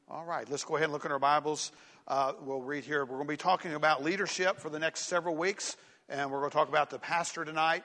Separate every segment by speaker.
Speaker 1: All right, let's go ahead and look in our Bibles. We'll read here. We're going to be talking about leadership for the next several weeks, and we're going to talk about the pastor tonight.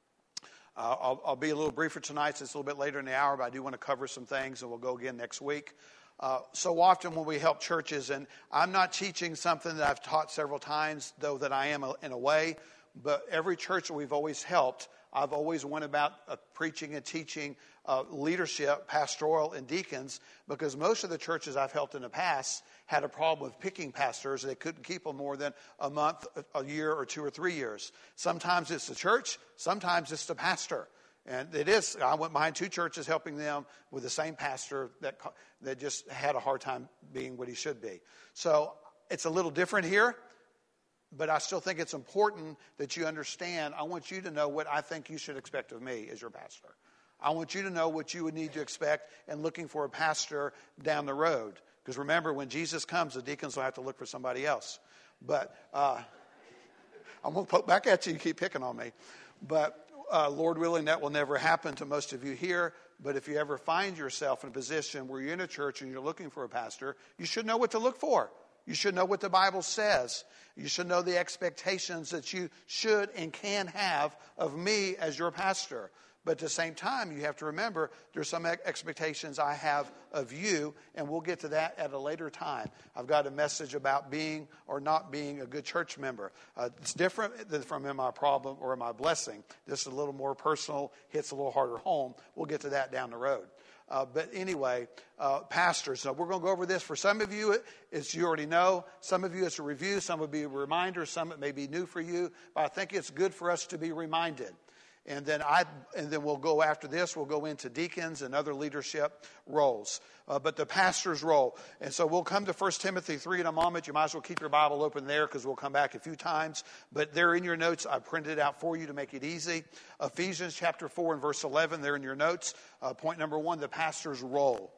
Speaker 1: I'll be a little briefer tonight since it's a little bit later in the hour, but I do want to cover some things, and we'll go again next week. So often when we help churches, and I'm not teaching something that I've taught several times, though that I am in a way, but every church that we've always helped, I've always went about preaching and teaching leadership, pastoral, and deacons, because most of the churches I've helped in the past had a problem with picking pastors. They couldn't keep them more than a month, a year, or 2 or 3 years. Sometimes it's the church, sometimes it's the pastor. And it is, I went behind 2 churches helping them with the same pastor that just had a hard time being what he should be. So it's a little different here. But I still think it's important that you understand. I want you to know what I think you should expect of me as your pastor. I want you to know what you would need to expect in looking for a pastor down the road. Because remember, when Jesus comes, the deacons will have to look for somebody else. But I'm going to poke back at you. You keep picking on me. But Lord willing, that will never happen to most of you here. But if you ever find yourself in a position where you're in a church and you're looking for a pastor, you should know what to look for. You should know what the Bible says. You should know the expectations that you should and can have of me as your pastor. But at the same time, you have to remember there's some expectations I have of you, and we'll get to that at a later time. I've got a message about being or not being a good church member. It's different than from in my problem or in my blessing. This is a little more personal, hits a little harder home. We'll get to that down the road. But anyway, pastors, so we're going to go over this. For some of you, it's you already know. Some of you, it's a review. Some will be a reminder. Some it may be new for you. But I think it's good for us to be reminded. And then we'll go after this. We'll go into deacons and other leadership roles. But the pastor's role. And so we'll come to 1 Timothy 3 in a moment. You might as well keep your Bible open there because we'll come back a few times. But they're in your notes. I printed it out for you to make it easy. Ephesians chapter 4 and verse 11. They're in your notes. Point number 1, the pastor's role.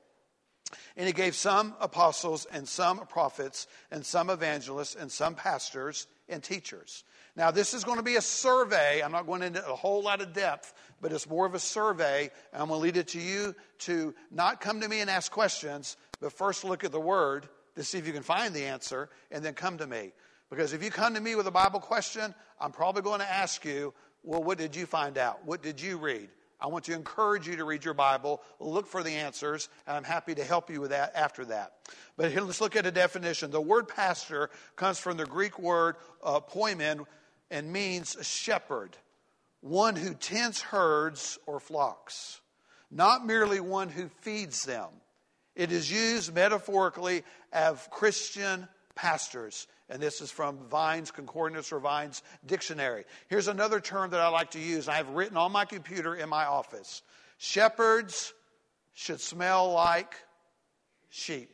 Speaker 1: And he gave some apostles and some prophets and some evangelists and some pastors and teachers. Now, this is going to be a survey. I'm not going into a whole lot of depth, but it's more of a survey. And I'm going to lead it to you to not come to me and ask questions, but first look at the Word to see if you can find the answer, and then come to me. Because if you come to me with a Bible question, I'm probably going to ask you, well, what did you find out? What did you read? I want to encourage you to read your Bible, look for the answers, and I'm happy to help you with that after that. But here, let's look at a definition. The word pastor comes from the Greek word poimen, and means shepherd, one who tends herds or flocks, not merely one who feeds them. It is used metaphorically of Christian pastors. And this is from Vine's Concordance or Vine's Dictionary. Here's another term that I like to use. I have written on my computer in my office. Shepherds should smell like sheep.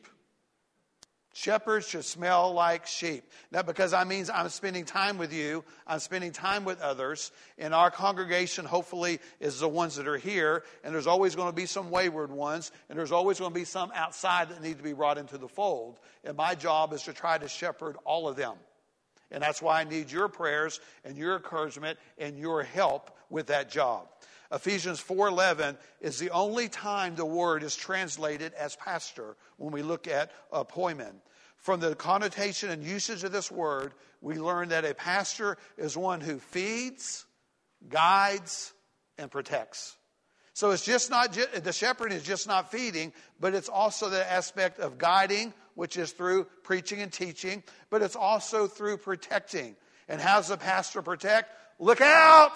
Speaker 1: Shepherds should smell like sheep. Now, because that means I'm spending time with you. I'm spending time with others. And our congregation, hopefully, is the ones that are here. And there's always going to be some wayward ones. And there's always going to be some outside that need to be brought into the fold. And my job is to try to shepherd all of them. And that's why I need your prayers and your encouragement and your help with that job. Ephesians 4:11 is the only time the word is translated as pastor when we look at poimen. From the connotation and usage of this word, we learn that a pastor is one who feeds, guides, and protects. So it's just not the shepherd is just not feeding, but it's also the aspect of guiding, which is through preaching and teaching, but it's also through protecting. And how's the pastor protect? Look out!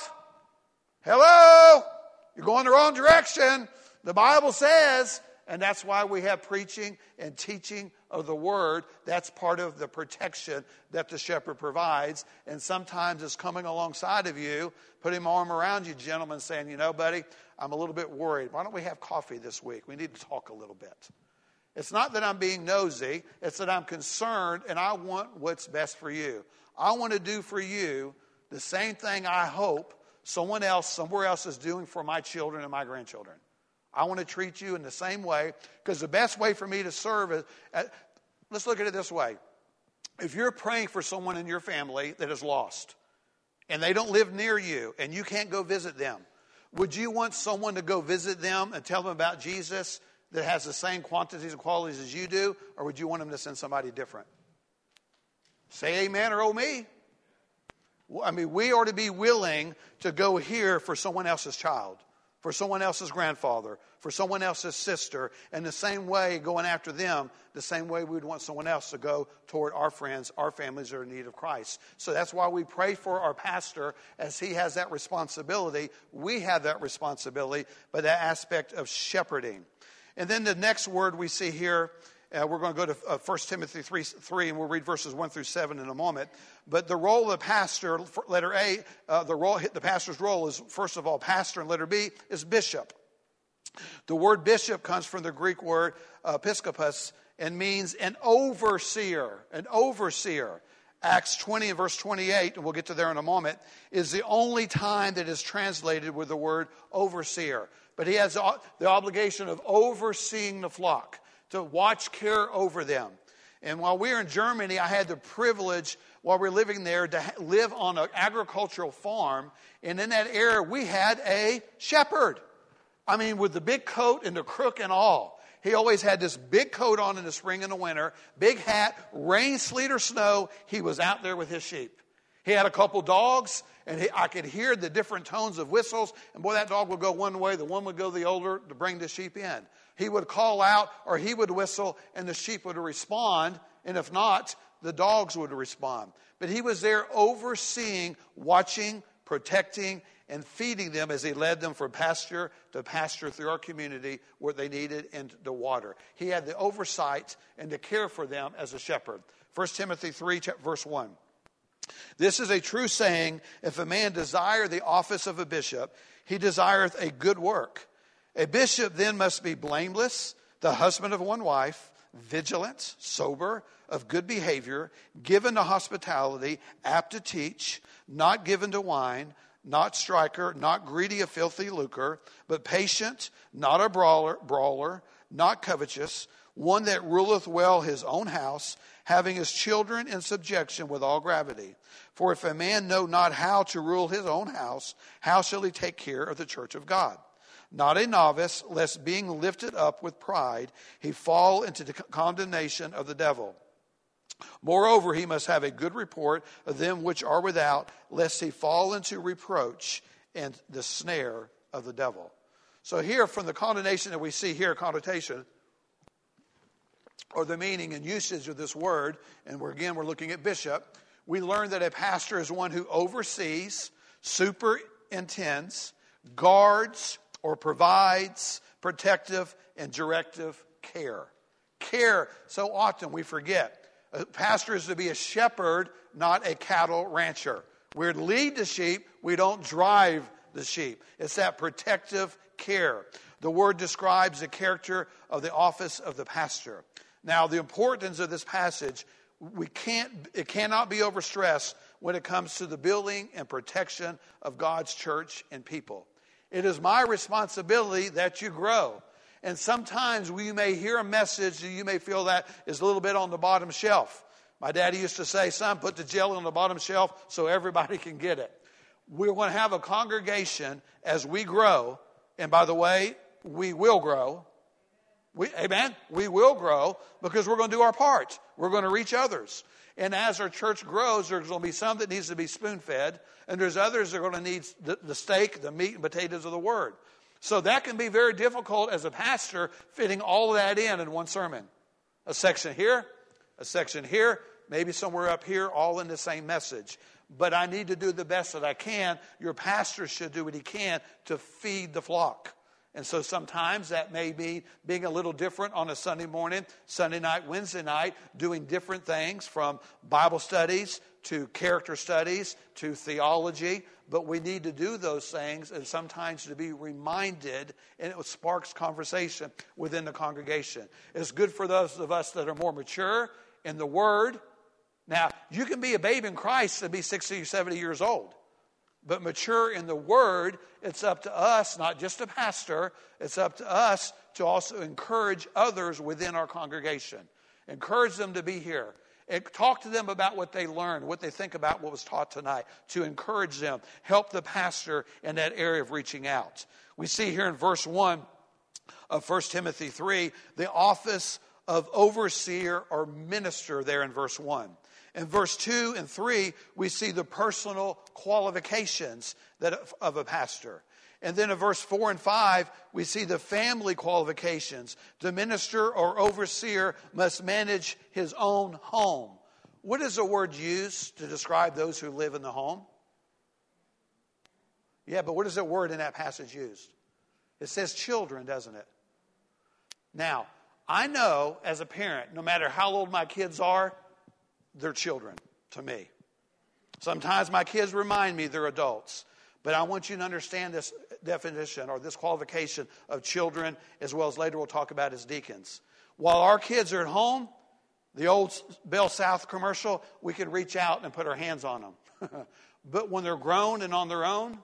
Speaker 1: Hello! You're going the wrong direction. The Bible says, and that's why we have preaching and teaching of the Word. That's part of the protection that the shepherd provides. And sometimes it's coming alongside of you, putting my arm around you, gentlemen, saying, you know, buddy, I'm a little bit worried. Why don't we have coffee this week? We need to talk a little bit. It's not that I'm being nosy. It's that I'm concerned and I want what's best for you. I want to do for you the same thing I hope someone else, somewhere else is doing for my children and my grandchildren. I want to treat you in the same way, because the best way for me to serve is, let's look at it this way. If you're praying for someone in your family that is lost, and they don't live near you, and you can't go visit them, would you want someone to go visit them and tell them about Jesus that has the same quantities and qualities as you do, or would you want him to send somebody different? Say amen or oh me. I mean, we are to be willing to go here for someone else's child, for someone else's grandfather, for someone else's sister, and the same way going after them, the same way we would want someone else to go toward our friends, our families that are in need of Christ. So that's why we pray for our pastor as he has that responsibility. We have that responsibility, but that aspect of shepherding. And then the next word we see here, we're going to go to 1 Timothy 3, and we'll read verses 1 through 7 in a moment. But the role of the pastor, letter A, the pastor's role is, first of all, pastor, and letter B is bishop. The word bishop comes from the Greek word episkopos and means an overseer, an overseer. Acts 20 and verse 28, and we'll get to there in a moment, is the only time that is translated with the word overseer. But he has the obligation of overseeing the flock, to watch care over them. And while we were in Germany, I had the privilege, while we were living there, to live on an agricultural farm. And in that area, we had a shepherd. I mean, with the big coat and the crook and all. He always had this big coat on in the spring and the winter, big hat, rain, sleet, or snow. He was out there with his sheep. He had a couple dogs, and I could hear the different tones of whistles. And boy, that dog would go one way, the one would go the other to bring the sheep in. He would call out, or he would whistle, and the sheep would respond. And if not, the dogs would respond. But he was there overseeing, watching, protecting, and feeding them as he led them from pasture to pasture through our community where they needed and the water. He had the oversight and the care for them as a shepherd. 1 Timothy 3, verse 1. This is a true saying, if a man desire the office of a bishop, he desireth a good work. A bishop then must be blameless, the husband of one wife, vigilant, sober, of good behavior, given to hospitality, apt to teach, not given to wine, not striker, not greedy of filthy lucre, but patient, not a brawler, not covetous, one that ruleth well his own house, having his children in subjection with all gravity. For if a man know not how to rule his own house, how shall he take care of the church of God? Not a novice, lest being lifted up with pride, he fall into the condemnation of the devil. Moreover, he must have a good report of them which are without, lest he fall into reproach and the snare of the devil. So here, from the condemnation that we see here, connotation, or the meaning and usage of this word, and we're looking at bishop, we learn that a pastor is one who oversees, superintends, guards, or provides protective and directive care. Care, so often we forget. A pastor is to be a shepherd, not a cattle rancher. We're to lead the sheep, we don't drive the sheep. It's that protective care. The word describes the character of the office of the pastor. Now, the importance of this passage, it cannot be overstressed when it comes to the building and protection of God's church and people. It is my responsibility that you grow. And sometimes we may hear a message that you may feel that is a little bit on the bottom shelf. My daddy used to say, son, put the jelly on the bottom shelf so everybody can get it. We're going to have a congregation as we grow. And by the way, we will grow. Amen? We will grow because we're going to do our part. We're going to reach others. And as our church grows, there's going to be some that needs to be spoon-fed. And there's others that are going to need the steak, the meat, and potatoes of the word. So that can be very difficult as a pastor, fitting all of that in one sermon. A section here, maybe somewhere up here, all in the same message. But I need to do the best that I can. Your pastor should do what he can to feed the flock. And so sometimes that may be being a little different on a Sunday morning, Sunday night, Wednesday night, doing different things from Bible studies to character studies to theology. But we need to do those things and sometimes to be reminded, and it sparks conversation within the congregation. It's good for those of us that are more mature in the Word. Now, you can be a babe in Christ and be 60 or 70 years old. But mature in the Word, it's up to us, not just a pastor, it's up to us to also encourage others within our congregation. Encourage them to be here. And talk to them about what they learned, what they think about what was taught tonight, to encourage them. Help the pastor in that area of reaching out. We see here in verse 1 of 1 Timothy 3, the office of overseer or minister there in verse 1. In verse 2 and 3, we see the personal qualifications of a pastor. And then in verse 4 and 5, we see the family qualifications. The minister or overseer must manage his own home. What is the word used to describe those who live in the home? Yeah, but what is the word in that passage used? It says children, doesn't it? Now, I know as a parent, no matter how old my kids are, they're children to me. Sometimes my kids remind me they're adults. But I want you to understand this definition or this qualification of children, as well as later we'll talk about as deacons. While our kids are at home, the old Bell South commercial, we could reach out and put our hands on them. But when they're grown and on their own,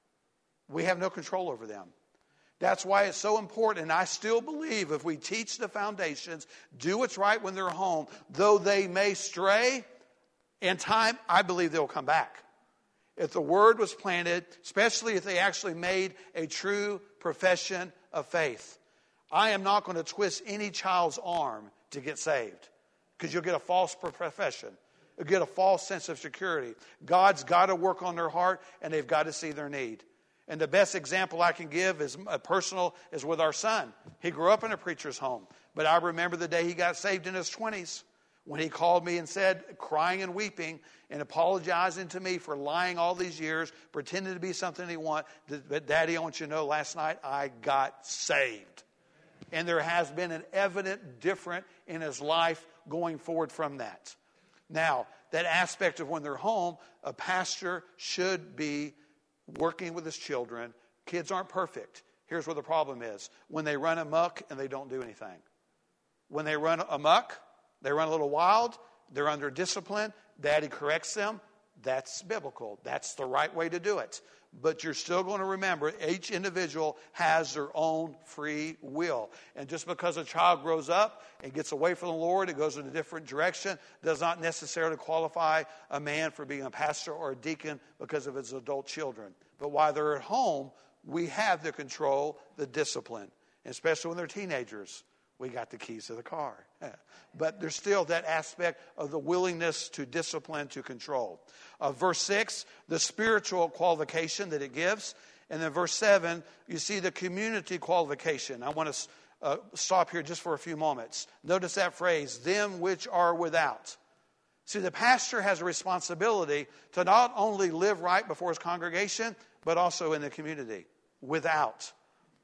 Speaker 1: we have no control over them. That's why it's so important, and I still believe if we teach the foundations, do what's right when they're home, though they may stray, in time, I believe they'll come back. If the word was planted, especially if they actually made a true profession of faith. I am not going to twist any child's arm to get saved, because you'll get a false profession. You'll get a false sense of security. God's got to work on their heart, and they've got to see their need. And the best example I can give is personal is with our son. He grew up in a preacher's home. But I remember the day he got saved in his 20s when he called me and said, crying and weeping and apologizing to me for lying all these years, pretending to be something he wanted. But Daddy, I want you to know, last night I got saved. And there has been an evident difference in his life going forward from that. Now, that aspect of when they're home, a pastor should be working with his children. Kids aren't perfect. Here's where the problem is. When they run amok and they don't do anything. When they run amok, they run a little wild, they're under discipline, Daddy corrects them, that's biblical. That's the right way to do it. But you're still going to remember each individual has their own free will. And just because a child grows up and gets away from the Lord, it goes in a different direction, does not necessarily qualify a man for being a pastor or a deacon because of his adult children. But while they're at home, we have the control, the discipline, especially when they're teenagers. We got the keys to the car. But there's still that aspect of the willingness to discipline, to control. Verse 6, the spiritual qualification that it gives. And then verse 7, you see the community qualification. I want to stop here just for a few moments. Notice that phrase, them which are without. See, the pastor has a responsibility to not only live right before his congregation, but also in the community, without.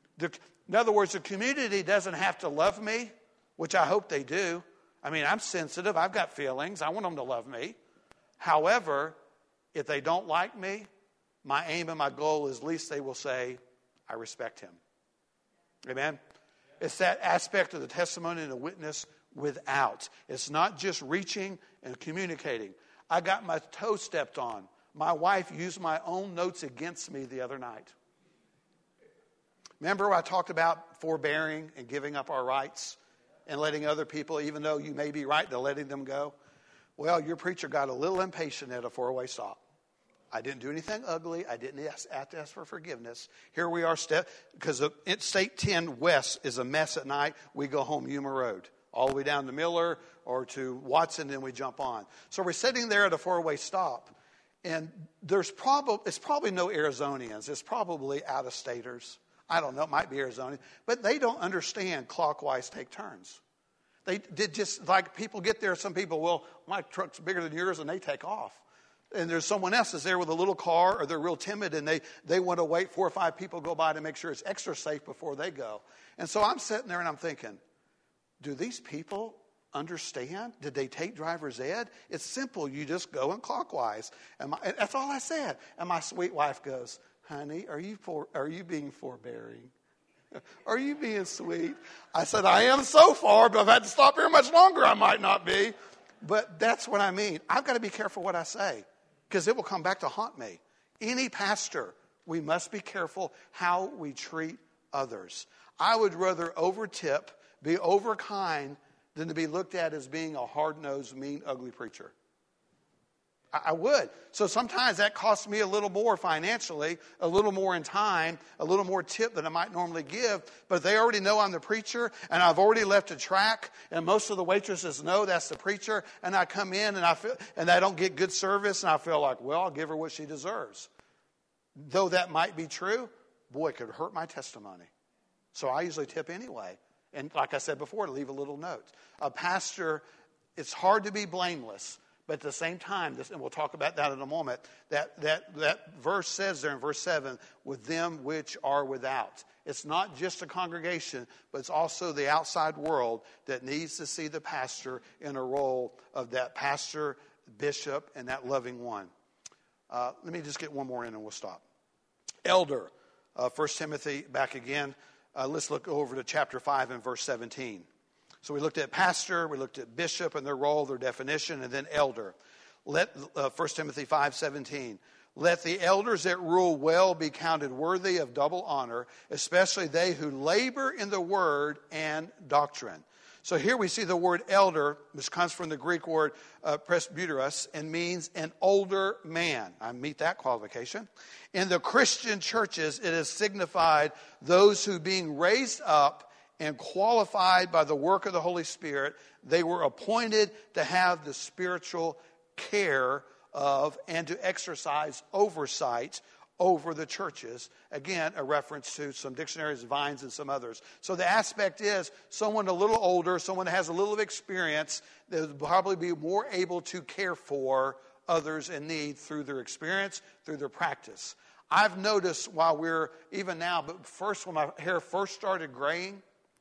Speaker 1: In other words, the community doesn't have to love me, which I hope they do. I mean, I'm sensitive. I've got feelings. I want them to love me. However, if they don't like me, my aim and my goal is at least they will say, I respect him. Amen? It's that aspect of the testimony and the witness without. It's not just reaching and communicating. I got my toe stepped on. My wife used my own notes against me the other night. Remember I talked about forbearing and giving up our rights and letting other people, even though you may be right, to letting them go? Well, your preacher got a little impatient at a four-way stop. I didn't do anything ugly. I didn't have to ask for forgiveness. Here we are, because State 10 West is a mess at night. We go home Yuma Road, all the way down to Miller or to Watson, and we jump on. So we're sitting there at a four-way stop, and it's probably no Arizonians. It's probably out-of-staters. I don't know, it might be Arizona, but they don't understand clockwise take turns. They did just like people get there, some people, well, my truck's bigger than yours, and they take off. And there's someone else that's there with a little car, or they're real timid, and they want to wait 4 or 5 people go by to make sure it's extra safe before they go. And so I'm sitting there and I'm thinking, do these people understand? Did they take driver's ed? It's simple. You just go in clockwise. And that's all I said. And my sweet wife goes, honey, are you being forbearing? Are you being sweet? I said, I am so far, but if I had to stop here much longer, I might not be. But that's what I mean. I've got to be careful what I say, because it will come back to haunt me. Any pastor, we must be careful how we treat others. I would rather overtip, be overkind, than to be looked at as being a hard-nosed, mean, ugly preacher. I would. So sometimes that costs me a little more financially, a little more in time, a little more tip than I might normally give. But they already know I'm the preacher, and I've already left a track, and most of the waitresses know that's the preacher. And I come in, and I don't get good service, and I feel like, well, I'll give her what she deserves. Though that might be true, boy, it could hurt my testimony. So I usually tip anyway. And like I said before, leave a little note. A pastor, it's hard to be blameless. But at the same time, and we'll talk about that in a moment, that verse says there in verse 7, with them which are without. It's not just a congregation, but it's also the outside world that needs to see the pastor in a role of that pastor, bishop, and that loving one. Let me just get one more in and we'll stop. Elder, 1 Timothy, back again. Let's look over to chapter 5 and verse 17. So we looked at pastor, we looked at bishop and their role, their definition, and then elder. Let 1 Timothy 5:17. Let the elders that rule well be counted worthy of double honor, especially they who labor in the word and doctrine. So here we see the word elder, which comes from the Greek word presbyteros, and means an older man. I meet that qualification. In the Christian churches, it has signified those who, being raised up and qualified by the work of the Holy Spirit, they were appointed to have the spiritual care of and to exercise oversight over the churches. Again, a reference to some dictionaries, Vines, and some others. So the aspect is someone a little older, someone that has a little experience, that would probably be more able to care for others in need through their experience, through their practice. I've noticed while we're, even now, but first when my hair first started graying,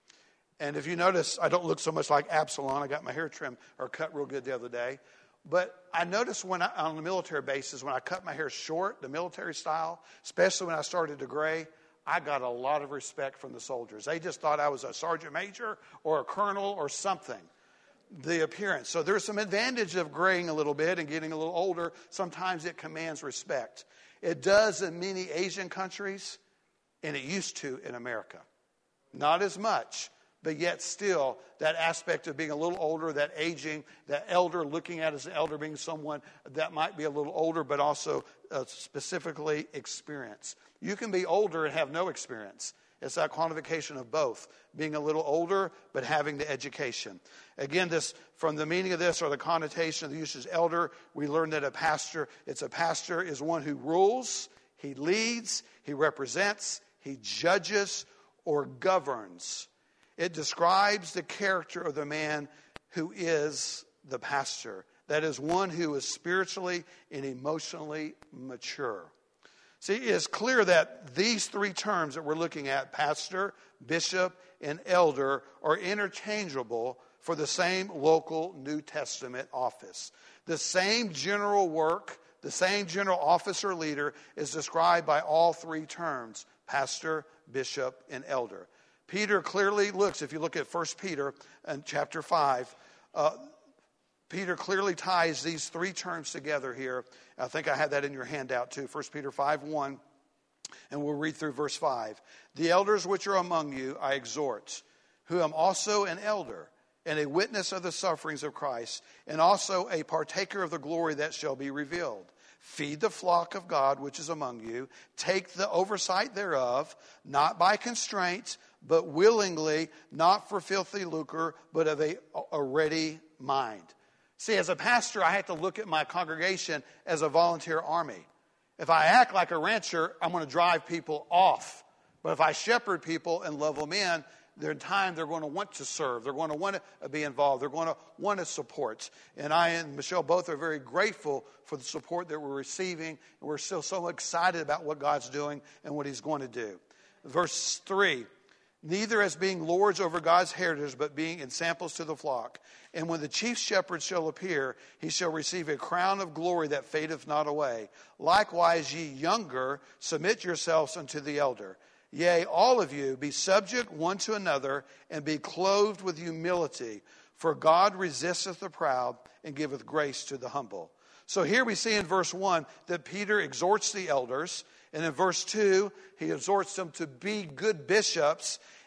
Speaker 1: and if you notice, I don't look so much like Absalom. I got my hair trimmed or cut real good the other day. But I noticed on the military bases, when I cut my hair short, the military style, especially when I started to gray, I got a lot of respect from the soldiers. They just thought I was a sergeant major or a colonel or something. The appearance. So there's some advantage of graying a little bit and getting a little older. Sometimes it commands respect. It does in many Asian countries, and it used to in America. Not as much. But yet still, that aspect of being a little older, that aging, that elder, looking at as an elder being someone that might be a little older, but also specifically experienced. You can be older and have no experience. It's that quantification of both. Being a little older, but having the education. Again, this from the meaning of this or the connotation of the usage elder, we learn that a pastor is one who rules, he leads, he represents, he judges, or governs. It describes the character of the man who is the pastor. That is one who is spiritually and emotionally mature. See, it is clear that these three terms that we're looking at, pastor, bishop, and elder, are interchangeable for the same local New Testament office. The same general work, the same general office or leader is described by all three terms, pastor, bishop, and elder. Peter clearly looks, if you look at 1 Peter and chapter 5, Peter clearly ties these three terms together here. I think I had that in your handout too, 1 Peter 5:1, and we'll read through verse 5. The elders which are among you I exhort, who am also an elder, and a witness of the sufferings of Christ, and also a partaker of the glory that shall be revealed. Feed the flock of God which is among you. Take the oversight thereof, not by constraint, but willingly, not for filthy lucre, but of a ready mind. See, as a pastor, I have to look at my congregation as a volunteer army. If I act like a rancher, I'm going to drive people off. But if I shepherd people and love them in, their time they're going to want to serve. They're going to want to be involved. They're going to want to support. And I and Michelle both are very grateful for the support that we're receiving. And we're still so excited about what God's doing and what he's going to do. Verse 3. Neither as being lords over God's heritage, but being ensamples to the flock. And when the chief shepherd shall appear, he shall receive a crown of glory that fadeth not away. Likewise, ye younger, submit yourselves unto the elder. Yea, all of you, be subject one to another, and be clothed with humility. For God resisteth the proud, and giveth grace to the humble. So here we see in verse 1 that Peter exhorts the elders. And in verse 2, he exhorts them to be good bishops.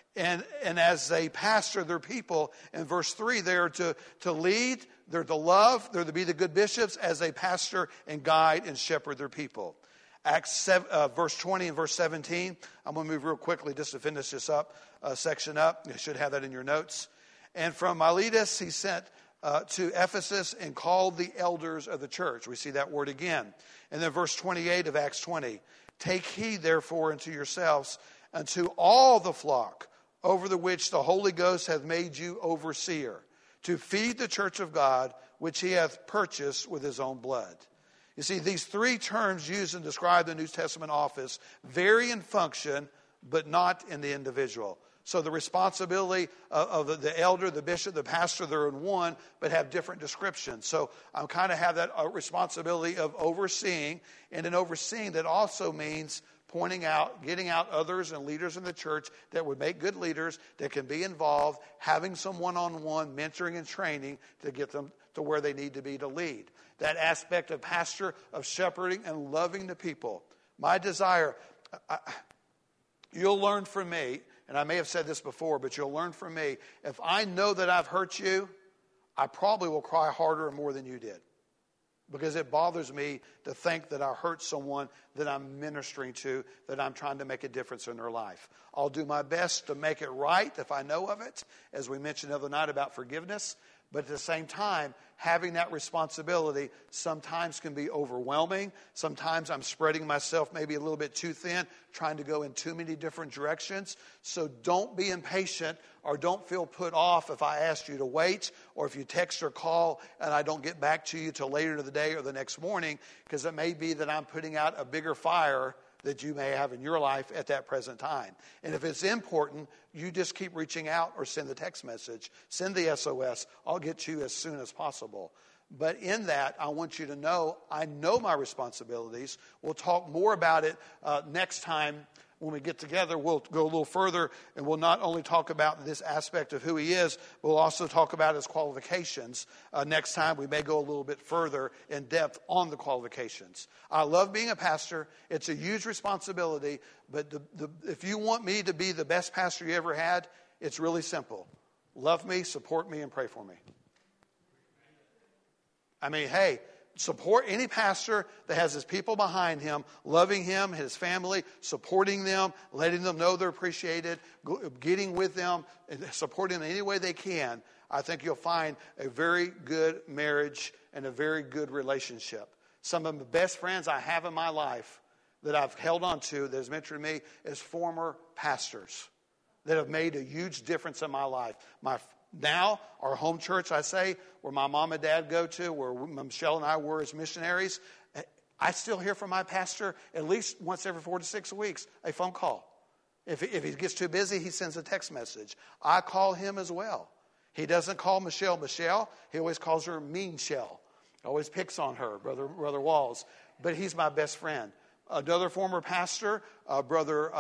Speaker 1: And as they pastor their people, in verse 3, they are to lead, they're to love, they're to be the good bishops as they pastor and guide and shepherd their people. Acts 7, verse 20 and verse 17. I'm going to move real quickly just to finish this section up. You should have that in your notes. And from Miletus he sent to Ephesus and called the elders of the church. We see that word again. And then verse 28 of Acts 20. Take heed therefore unto yourselves, unto all the flock, over the which the Holy Ghost hath made you overseer, to feed the church of God, which he hath purchased with his own blood. You see, these three terms used and describe the New Testament office vary in function, but not in the individual. So the responsibility of the elder, the bishop, the pastor, they're in one, but have different descriptions. So I kind of have that responsibility of overseeing, and in overseeing that also means pointing out, getting out others and leaders in the church that would make good leaders, that can be involved, having some one-on-one mentoring and training to get them to where they need to be to lead. That aspect of pastor, of shepherding and loving the people. My desire, you'll learn from me, and I may have said this before, but you'll learn from me. If I know that I've hurt you, I probably will cry harder and more than you did. Because it bothers me to think that I hurt someone that I'm ministering to, that I'm trying to make a difference in their life. I'll do my best to make it right if I know of it, as we mentioned the other night about forgiveness. But at the same time, having that responsibility sometimes can be overwhelming. Sometimes I'm spreading myself maybe a little bit too thin, trying to go in too many different directions. So don't be impatient or don't feel put off if I ask you to wait, or if you text or call and I don't get back to you till later in the day or the next morning, because it may be that I'm putting out a bigger fire that you may have in your life at that present time. And if it's important, you just keep reaching out or send the text message, send the SOS. I'll get to you as soon as possible. But in that, I want you to know, I know my responsibilities. We'll talk more about it next time. When we get together, we'll go a little further, and we'll not only talk about this aspect of who he is, but we'll also talk about his qualifications. Next time, we may go a little bit further in depth on the qualifications. I love being a pastor. It's a huge responsibility, but if you want me to be the best pastor you ever had, it's really simple. Love me, support me, and pray for me. I mean, hey, support any pastor that has his people behind him, loving him, his family, supporting them, letting them know they're appreciated, getting with them, and supporting them in any way they can. I think you'll find a very good marriage and a very good relationship. Some of the best friends I have in my life that I've held on to, that has mentored me, is former pastors that have made a huge difference in my life. Now, our home church, I say, where my mom and dad go to, where Michelle and I were as missionaries, I still hear from my pastor at least once every 4 to 6 weeks, a phone call. If he gets too busy, he sends a text message. I call him as well. He doesn't call Michelle. He always calls her Mean Shell. Always picks on her, Brother Walls. But he's my best friend. Another former pastor, Brother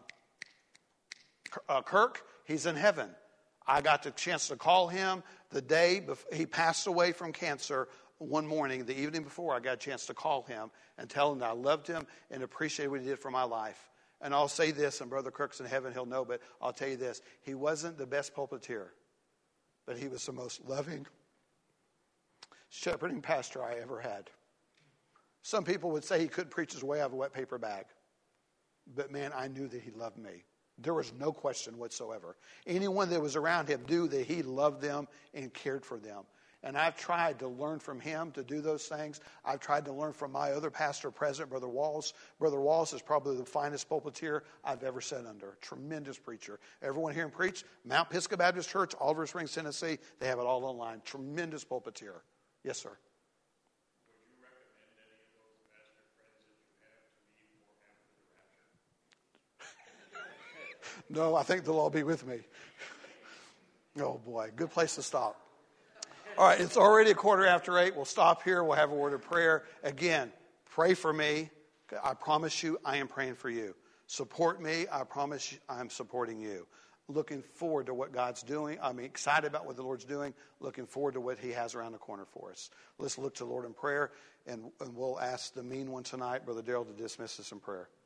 Speaker 1: Kirk, he's in heaven. I got the chance to call him the day before he passed away from cancer. One morning, the evening before, I got a chance to call him and tell him that I loved him and appreciated what he did for my life. And I'll say this, and Brother Kirk's in heaven, he'll know, but I'll tell you this. He wasn't the best pulpiteer, but he was the most loving, shepherding pastor I ever had. Some people would say he couldn't preach his way out of a wet paper bag. But man, I knew that he loved me. There was no question whatsoever. Anyone that was around him knew that he loved them and cared for them. And I've tried to learn from him to do those things. I've tried to learn from my other pastor president, Brother Walls. Brother Walls is probably the finest pulpiteer I've ever sat under. Tremendous preacher. Everyone hear him preach? Mount Pisgah Baptist Church, Oliver Springs, Tennessee. They have it all online. Tremendous pulpiteer. Yes, sir. No, I think they'll all be with me. Oh, boy. Good place to stop. All right, it's already 8:15. We'll stop here. We'll have a word of prayer. Again, pray for me. I promise you I am praying for you. Support me. I promise you I'm supporting you. Looking forward to what God's doing. I'm excited about what the Lord's doing. Looking forward to what he has around the corner for us. Let's look to the Lord in prayer, and we'll ask the mean one tonight, Brother Darrell, to dismiss us in prayer.